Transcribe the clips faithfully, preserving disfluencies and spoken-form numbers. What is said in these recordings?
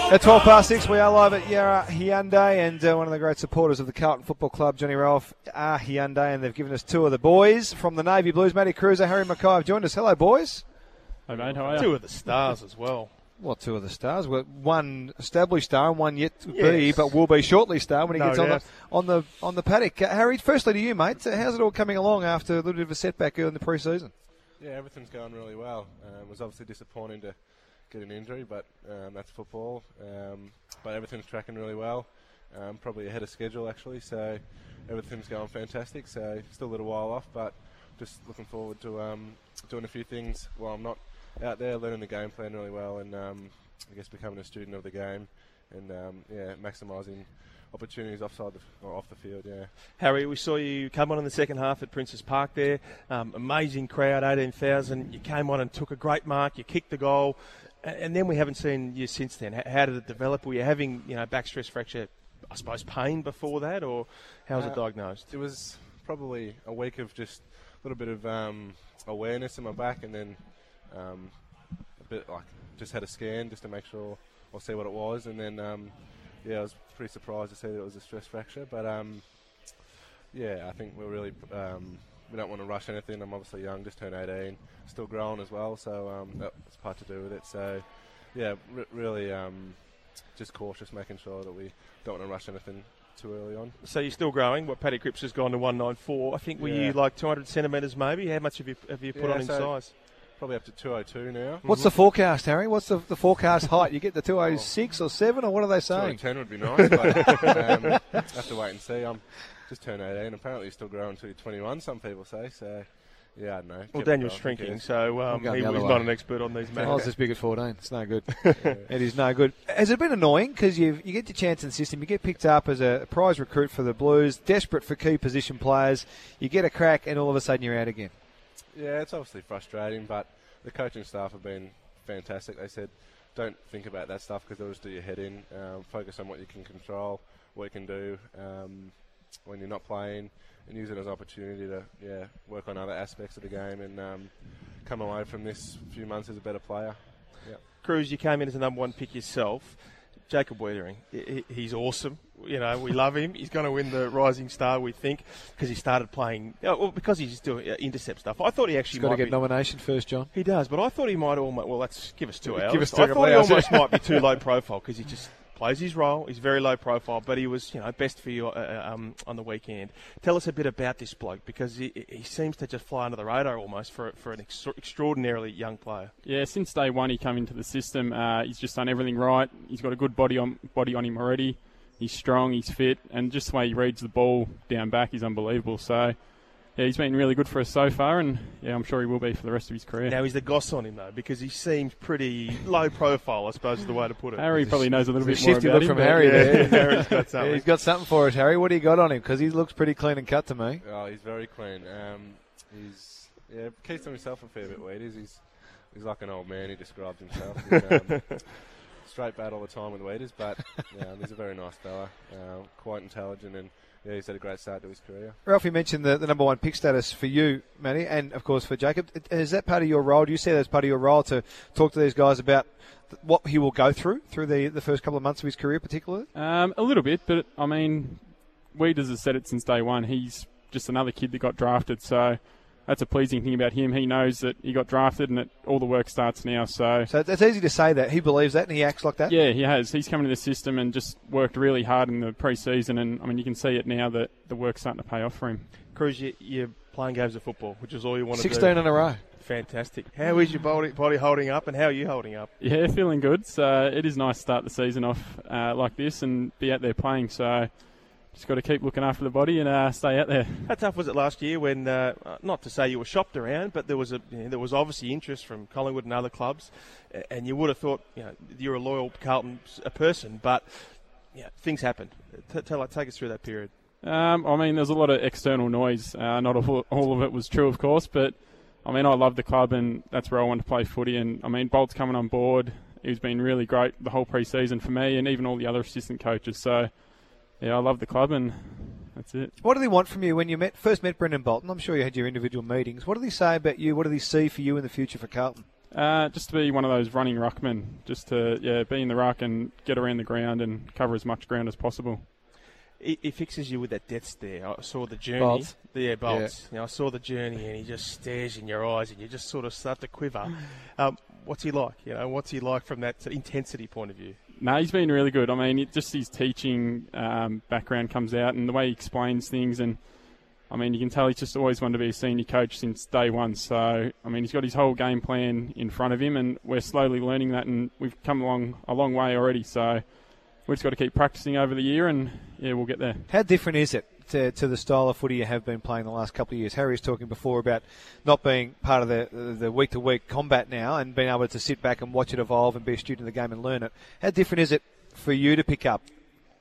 At twelve past six, we are live at Yarra Hyundai, and uh, one of the great supporters of the Carlton Football Club, Johnny Ralph, are Hyundai, and they've given us two of the boys from the Navy Blues. Matty Cruiser, Harry Mackay have joined us. Hello, boys. Hey, mate, how are you? Two of the stars as well. Well, two of the stars. Well, one established star and one yet to Yes. be, but will be shortly star when he No gets on the, doubt. on the on the paddock. Uh, Harry, firstly to you, mate. Uh, How's it all coming along after a little bit of a setback early in the pre-season? Yeah, everything's going really well. Um, it was obviously disappointing to get an injury, but um, that's football. Um, but everything's tracking really well. Um, probably ahead of schedule, actually. So everything's going fantastic. So still a little while off, but just looking forward to um, doing a few things while I'm not out there, learning the game plan really well, and um, I guess becoming a student of the game, and um, yeah, maximising opportunities offside the, or off the field. Yeah. Harry, we saw you come on in the second half at Princes Park there. Um, amazing crowd, eighteen thousand. You came on and took a great mark. You kicked the goal, and, and then we haven't seen you since then. How, how did it develop? Were you having, you know, back stress fracture, I suppose, pain before that, or how was Uh, it diagnosed? It was probably a week of just a little bit of um, awareness in my back, and then um, a bit like just had a scan just to make sure or see what it was, and then um, yeah, I was pretty surprised to see that it was a stress fracture. But um, yeah, I think we're really um, we don't want to rush anything. I'm obviously young, just turned eighteen, still growing as well, so um, that's part to do with it. So yeah, re- really um, just cautious, making sure that we don't want to rush anything too early on. So you're still growing. What, Paddy Cripps has gone to one ninety-four. I think, were Yeah. you like two hundred centimetres maybe? How much have you have you put Yeah, on in so- size? Probably up to two oh two now. What's the forecast, Harry? What's the, the forecast height? You get the two oh six or seven, or what are they two oh saying? ten would be nice, but um, have to wait and see. I'm just turned eighteen. Apparently, you're still growing until you're twenty-one. Some people say so. Yeah, I don't know. Well, Keep it Daniel's going, shrinking, yes. so um, going he, the other he's way. not an expert on these I was matters. as big as fourteen. It's no good. Yeah. It is no good. Has it been annoying? Because you you get your chance in the system, you get picked up as a prize recruit for the Blues, desperate for key position players, you get a crack and all of a sudden you're out again. Yeah, it's obviously frustrating, but the coaching staff have been fantastic. They said, don't think about that stuff because they'll just do your head in. Um, focus on what you can control, what you can do um, when you're not playing, and use it as an opportunity to yeah work on other aspects of the game and um, come away from this few months as a better player. Yeah. Cruz, you came in as the number one pick yourself. Jacob Wiedering, he- he's awesome. You know, we love him. He's going to win the Rising Star, we think, because he started playing. Uh, well, because he's doing uh, intercept stuff. I thought he actually He's got might to get be. nomination first, John. He does, but I thought he might almost. Well, let's give us two Give hours. us two I thought he hours. almost might be too low profile because he just plays his role. He's very low profile, but he was, you know, best for you uh, um, on the weekend. Tell us a bit about this bloke because he, he seems to just fly under the radar almost for for an ex- extraordinarily young player. Yeah, since day one he came into the system, uh, he's just done everything right. He's got a good body on body on him already. He's strong, he's fit, and just the way he reads the ball down back is unbelievable. So, yeah, he's been really good for us so far, and yeah, I'm sure he will be for the rest of his career. Now, is the goss on him, though? Because he seems pretty low profile, I suppose is the way to put it. Harry probably knows a little It's a bit more shifty about look him. from but Harry yeah. there. Harry's got Yeah, something. he's got something for us, Harry. What do you got on him? Because he looks pretty clean and cut to me. Oh, he's very clean. Um, he's yeah keeps to himself a fair bit. Weeders. He's he's like an old man. He describes himself. He's, um, straight bat all the time with Weeders, but yeah, he's a very nice fella. Uh, quite intelligent, and yeah, he's had a great start to his career. Ralphie mentioned the, the number one pick status for you, Matty, and of course for Jacob. Is that part of your role? Do you see that as part of your role to talk to these guys about th- what he will go through through the, the first couple of months of his career, particularly? Um, a little bit, but I mean, Weeders has said it since day one. He's just another kid that got drafted, so that's a pleasing thing about him. He knows that he got drafted and that all the work starts now. So, So it's easy to say that. He believes that and he acts like that? yeah, he has. He's come into the system and just worked really hard in the pre-season, and I mean, you can see it now that the work's starting to pay off for him. Cruz, you, you're playing games of football, which is all you want to do. sixteen in a row. Fantastic. How is your body, body holding up, and how are you holding up? Yeah, feeling good. So it is nice to start the season off uh, like this and be out there playing. So just got to keep looking after the body and uh, stay out there. How tough was it last year when, uh, not to say you were shopped around, but there was a you know, there was obviously interest from Collingwood and other clubs, and you would have thought you know you're a loyal Carlton a person, but yeah, things happened. T- tell, take us through that period. Um, I mean, there's a lot of external noise. Uh, not all, all of it was true, of course, but I mean, I love the club and that's where I want to play footy. And I mean, Bolt's coming on board. He's been really great the whole pre-season for me and even all the other assistant coaches. So, yeah, I love the club and that's it. What did he want from you when you met first met Brendan Bolton? I'm sure you had your individual meetings. What did he say about you? What did he see for you in the future for Carlton? Uh, just to be one of those running ruckmen, just to yeah be in the ruck and get around the ground and cover as much ground as possible. He, he fixes you with that death stare. I saw the journey. Bolts. Yeah, bolts. Yeah. You know, I saw the journey, and he just stares in your eyes, and you just sort of start to quiver. Um, what's he like? You know, what's he like from that intensity point of view? No, he's been really good. I mean, it, just his teaching um, background comes out, and the way he explains things, and I mean, you can tell he's just always wanted to be a senior coach since day one. So, I mean, he's got his whole game plan in front of him, and we're slowly learning that, and we've come along a long way already. So, we've just got to keep practicing over the year, and yeah, we'll get there. How different is it to, to the style of footy you have been playing the last couple of years? Harry was talking before about not being part of the the week-to-week combat now and being able to sit back and watch it evolve and be a student of the game and learn it. How different is it for you to pick up?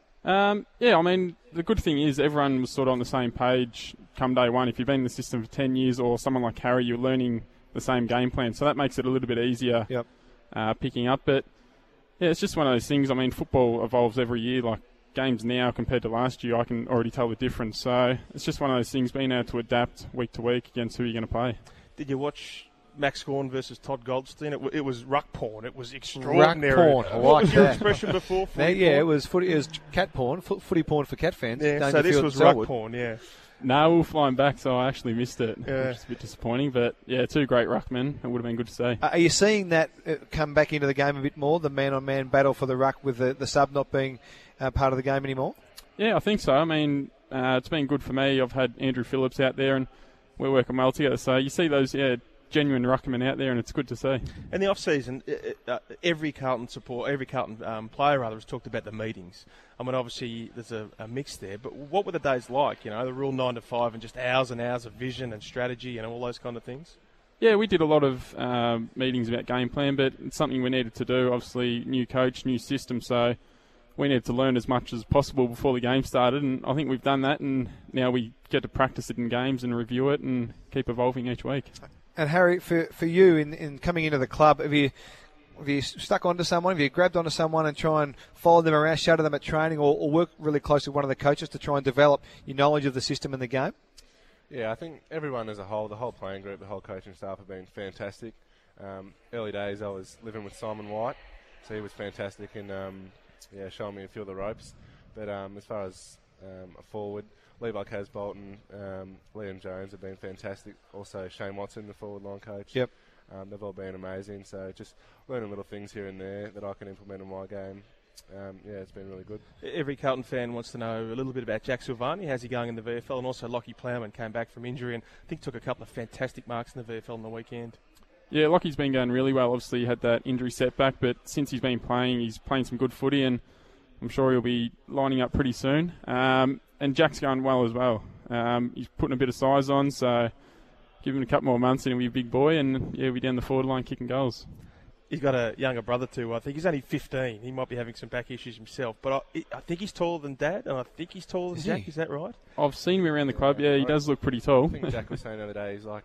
Um, yeah, I mean, the good thing is everyone was sort of on the same page come day one. If you've been in the system for ten years or someone like Harry, you're learning the same game plan. So that makes it a little bit easier yep. uh, picking up. But, yeah, it's just one of those things. I mean, football evolves every year. Like, games now compared to last year, I can already tell the difference. So it's just one of those things, being able to adapt week to week against who you're going to play. Did you watch Max Gawn versus Todd Goldstein? It, w- it was ruck porn. It was extraordinary. Ruck porn. I what like was your that. expression before? Now, yeah, porn? it was footy. It was cat porn, fo- footy porn for cat fans. Yeah, so this was ruck porn. Yeah. No, we were flying back, so I actually missed it, yeah. which is a bit disappointing. But, yeah, two great ruckmen. It would have been good to see. Uh, are you seeing that uh, come back into the game a bit more, the man-on-man battle for the ruck with the, the sub not being uh, part of the game anymore? Yeah, I think so. I mean, uh, it's been good for me. I've had Andrew Phillips out there, and we're working well together. So you see those, yeah, genuine ruckmen out there, and it's good to see. In the off-season, uh, every Carlton support, every Carlton um, player rather has talked about the meetings. I mean, obviously there's a, a mix there, but what were the days like? You know, the real nine to five and just hours and hours of vision and strategy and all those kind of things. Yeah, we did a lot of um, meetings about game plan, but it's something we needed to do. Obviously, new coach, new system, so we needed to learn as much as possible before the game started, and I think we've done that, and now we get to practice it in games and review it and keep evolving each week. And Harry, for for you in, in coming into the club, have you have you stuck onto someone? Have you grabbed onto someone and try and follow them around, shadow them at training, or, or work really close with one of the coaches to try and develop your knowledge of the system and the game? Yeah, I think everyone as a whole, the whole playing group, the whole coaching staff have been fantastic. Um, early days, I was living with Simon White, so he was fantastic in um, yeah showing me a few of the ropes. But um, as far as um, a forward, Levi Casbolton, um, Liam Jones have been fantastic. Also Shane Watson, the forward line coach. Yep. Um, they've all been amazing. So just learning little things here and there that I can implement in my game. Um, yeah, it's been really good. Every Carlton fan wants to know a little bit about Jack Silvani. How's he going in the V F L? And also Lockie Plowman came back from injury and I think took a couple of fantastic marks in the V F L on the weekend. Yeah, Lockie's been going really well. Obviously, he had that injury setback, but since he's been playing, he's playing some good footy, and I'm sure he'll be lining up pretty soon. Um, and Jack's going well as well. Um, he's putting a bit of size on, so give him a couple more months and he'll be a big boy, and yeah, he'll be down the forward line kicking goals. He's got a younger brother too. I think he's only fifteen. He might be having some back issues himself, but I, I think he's taller than Dad, and I think he's taller than Is Jack. he? Is that right? I've seen him around the club. Yeah, he does look pretty tall. I think Jack was saying the other day, he's like,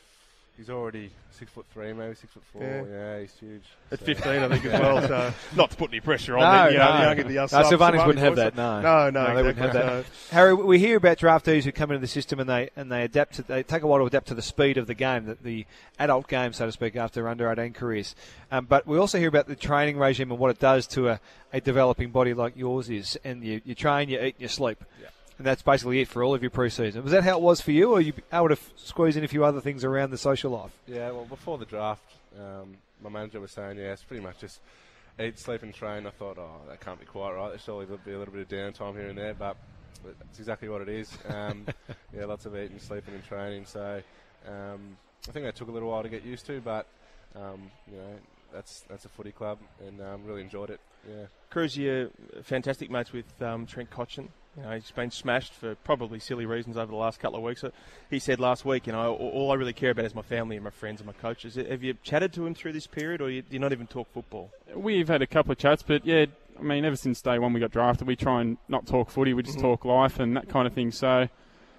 he's already six foot three, maybe six foot four. Yeah, yeah he's huge. At so. fifteen, I think as well. So not to put any pressure on No, the, you know, no. the younger, the young No, sub- Silvanis wouldn't have boys. that, no. No, no, No, they wouldn't exactly. have that. Harry, we hear about draftees who come into the system and they and they adapt to, they take a while to adapt to the speed of the game, the, the adult game, so to speak, after under eighteen careers. Um, but we also hear about the training regime and what it does to a, a developing body like yours is. And you, you train, you eat, and you sleep. Yeah. And that's basically it for all of your pre-season. Was that how it was for you, or you able to f- squeeze in a few other things around the social life? Yeah, well, before the draft, um, my manager was saying, yeah, it's pretty much just eat, sleep and train. I thought, oh, that can't be quite right. There's surely there'll be a little bit of downtime here and there, but that's exactly what it is. Um, yeah, lots of eating, sleeping and training. So um, I think that took a little while to get used to, but, um, you know, that's that's a footy club, and um, really enjoyed it, yeah. Cruz, you're fantastic mates with um, Trent Cotchin. You know, he's been smashed for probably silly reasons over the last couple of weeks. He said last week, you know, all, all I really care about is my family and my friends and my coaches. Have you chatted to him through this period, or do you not even talk football? We've had a couple of chats, but yeah, I mean, ever since day one we got drafted, we try and not talk footy, we just Mm-hmm. talk life and that kind of thing. So,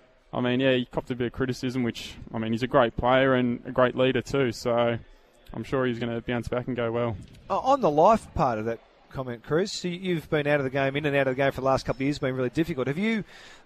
I mean, yeah, he copped a bit of criticism, which, I mean, he's a great player and a great leader too, so I'm sure he's going to bounce back and go well. Uh, on the life part of that, comment, Cruz. So you've been out of the game, in and out of the game for the last couple of years. It's been really difficult. Have you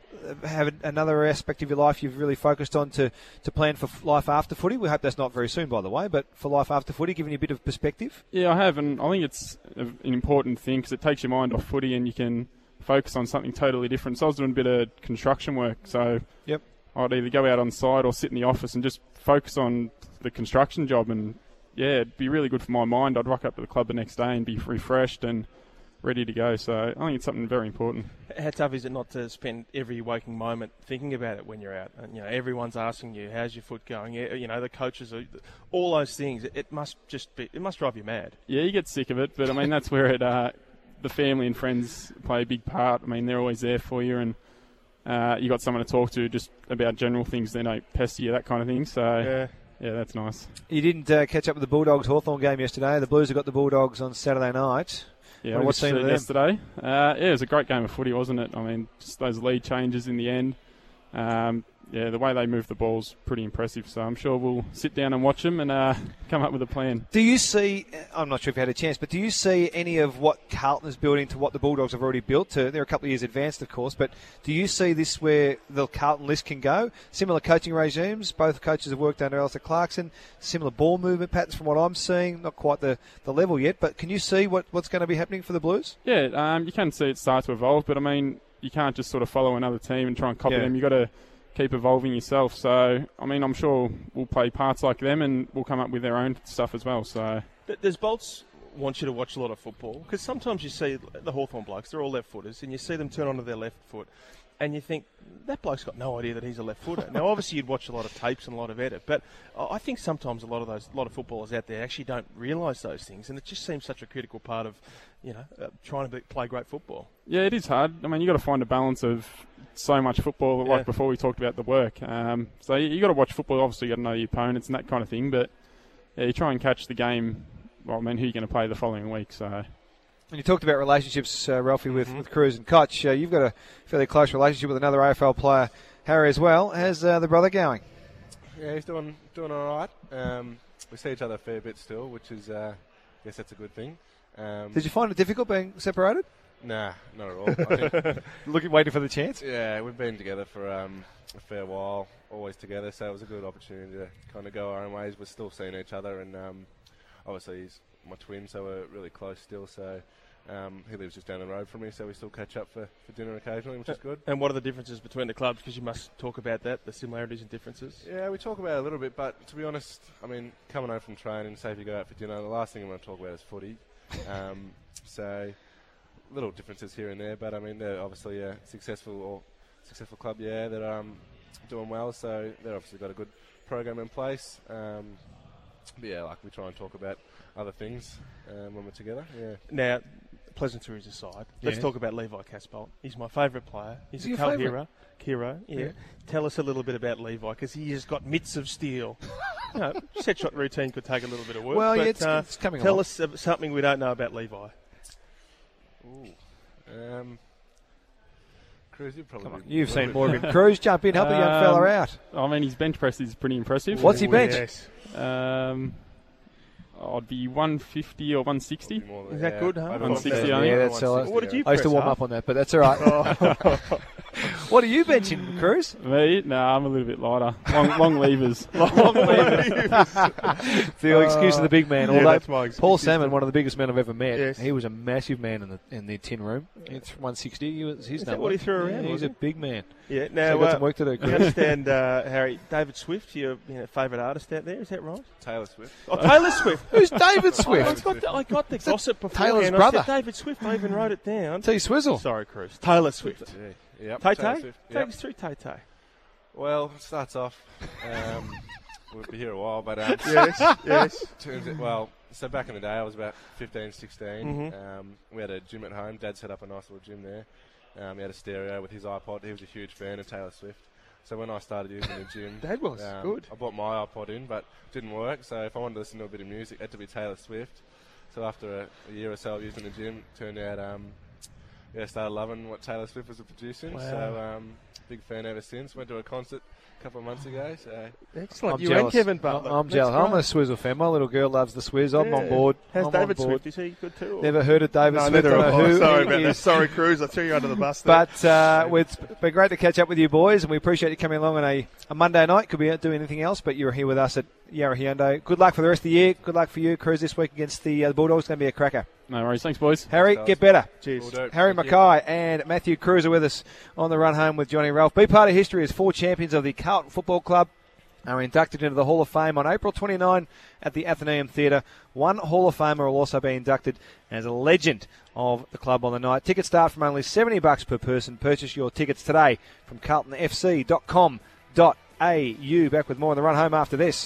have another aspect of your life you've really focused on to, to plan for life after footy? We hope that's not very soon, by the way, but for life after footy, giving you a bit of perspective? Yeah, I have, and I think it's an important thing because it takes your mind off footy and you can focus on something totally different. So I was doing a bit of construction work, so yep. I'd either go out on site or sit in the office and just focus on the construction job, and yeah, it'd be really good for my mind. I'd rock up to the club the next day and be refreshed and ready to go. So I think it's something very important. How tough is it not to spend every waking moment thinking about it when you're out? And, you know, everyone's asking you, how's your foot going? You know, the coaches are, all those things. It must just be, it must drive you mad. Yeah, you get sick of it, but I mean, that's where it, uh, the family and friends play a big part. I mean, they're always there for you, and uh, you got someone to talk to just about general things. They don't pester you, that kind of thing. So yeah. Yeah, that's nice. You didn't uh, catch up with the Bulldogs Hawthorn game yesterday. The Blues have got the Bulldogs on Saturday night. Yeah, what I watched it yesterday. Uh, yeah, it was a great game of footy, wasn't it? I mean, just those lead changes in the end. Um, yeah, the way they move the ball's pretty impressive. So I'm sure we'll sit down and watch them and uh, come up with a plan. Do you see, I'm not sure if you had a chance, but do you see any of what Carlton is building to what the Bulldogs have already built to? They're a couple of years advanced, of course, but do you see this where the Carlton list can go? Similar coaching regimes, both coaches have worked under Alistair Clarkson, similar ball movement patterns from what I'm seeing, not quite the, the level yet, but can you see what, what's going to be happening for the Blues? Yeah, um, you can see it start to evolve, but I mean, you can't just sort of follow another team and try and copy yeah. them. You've got to keep evolving yourself. So, I mean, I'm sure we'll play parts like them and we'll come up with their own stuff as well. So, does Bolts want you to watch a lot of football? Because sometimes you see the Hawthorn blokes, they're all left footers, and you see them turn onto their left foot, and you think, that bloke's got no idea that he's a left footer. Now, obviously, you'd watch a lot of tapes and a lot of edit, but I think sometimes a lot of those, a lot of footballers out there actually don't realise those things, and it just seems such a critical part of, you know, uh, trying to be, play great football. Yeah, it is hard. I mean, you've got to find a balance of so much football, like yeah. before we talked about the work. Um, so you, you got to watch football. Obviously, you got to know your opponents and that kind of thing. But yeah, you try and catch the game. Well, I mean, who you're going to play the following week. So. And you talked about relationships, uh, Ralphie, with, mm-hmm. with Cruz and Koch. Uh, you've got a fairly close relationship with another A F L player, Harry, as well. How's uh, the brother going? Yeah, he's doing doing all right. Um, we see each other a fair bit still, which is, uh, I guess that's a good thing. Um, Did you find it difficult being separated? Nah, not at all. I think, Looking, waiting for the chance? yeah, we've been together for um, a fair while, always together, so it was a good opportunity to kind of go our own ways. We're still seeing each other, and um, obviously he's my twin, so we're really close still. So um, he lives just down the road from me, so we still catch up for, for dinner occasionally, which is good. And what are the differences between the clubs? Because you must talk about that, the similarities and differences. Yeah, we talk about it a little bit, but to be honest, I mean, coming home from training, say if you go out for dinner, the last thing I'm going to talk about is footy. Um, so little differences here and there, but I mean, they're obviously a successful or successful club, yeah, that are um, doing well, so they've obviously got a good program in place. Um, but yeah, like we try and talk about other things um, when we're together. Yeah. Now, pleasantries aside, let's Yeah. talk about Levi Casbolt. He's my favourite player. He's Is he a your cult favourite? hero. Hero, yeah. Yeah. Tell us a little bit about Levi, because he has got mitts of steel. You know, set shot routine could take a little bit of work. Well, but, yeah, it's, uh, it's coming tell along. us uh, something we don't know about Levi. Ooh. Um, Cruz, you've probably Come on, been- you've seen more of him. Cruz, jump in, help the young fella Um, out. I mean, his bench press is pretty impressive. What's he Ooh, bench? yes. Um, I'd be one fifty or one sixty. more than- Is that good, huh? over one sixty, yeah, I think. Yeah, that's all right. What did you I used to press warm up? up on that, but that's all right. What are you benching, Cruz? Me? No, I'm a little bit lighter. Long, long levers. The excuse of the big man. Yeah, Although that's my excuse. Paul Salmon, one of the biggest men I've ever met, Yes. he was a massive man in the in the tin room. It's one sixty. He was his Is that number. what he threw Yeah, around, he's was a he? big man. Yeah, So now, we've got uh, some work to do, you Cruz. understand, uh, Harry, David Swift, your you know, favourite artist out there, is that right? Taylor Swift. Oh, Taylor Swift. Who's David I Swift? got the, I got the gossip before. Taylor's and brother. I said David Swift. I even wrote it down. T Swizzle. Sorry, Cruz. Taylor Swift. Yeah. Yep. Tay Taylor Tay? Swift. Take Yep. us through Tay Tay. Well, it starts off. Um, we'll be here a while, but um, Yes, yes. turns it, well, so back in the day, I was about fifteen, sixteen. Mhm. Um, we had a gym at home. Dad set up a nice little gym there. Um, he had a stereo with his iPod. He was a huge fan of Taylor Swift. So when I started using the gym, Dad was um, good. I bought my iPod in, but it didn't work. So if I wanted to listen to a bit of music, it had to be Taylor Swift. So after a, a year or so of using the gym, it turned out um, yeah, started loving what Taylor Swift was producing. Wow. So um, big fan ever since. Went to a concert a couple of months ago. So Excellent. I'm you jealous. and Kevin Butler. I'm That's jealous. I'm great. a Swizzle fan. My little girl loves the Swizz. I'm Yeah. on board. How's I'm David on board. Swift? Is he good too? or- Never heard of David No, Swift. neither Don't have know I. who Sorry he about that. is. Sorry, Cruz. I threw you under the bus there. But uh, it's been great to catch up with you boys, and we appreciate you coming along on a, a Monday night. Could be out doing anything else, but you're here with us at Yarra Hyundai. Good luck for the rest of the year. Good luck for you, Cruz, this week against the, uh, the Bulldogs. It's going to be a cracker. No worries. Thanks, boys. Harry, Thanks, get better. Cheers. Will do. Harry Thank you. Mackay and Matthew Cruz are with us on the run home with Johnny Ralph. Be part of history as four champions of the Carlton Football Club are inducted into the Hall of Fame on April twenty-ninth at the Athenaeum Theatre. One Hall of Famer will also be inducted as a legend of the club on the night. Tickets start from only seventy bucks per person. Purchase your tickets today from carlton f c dot com dot a u. Back with more on the run home after this.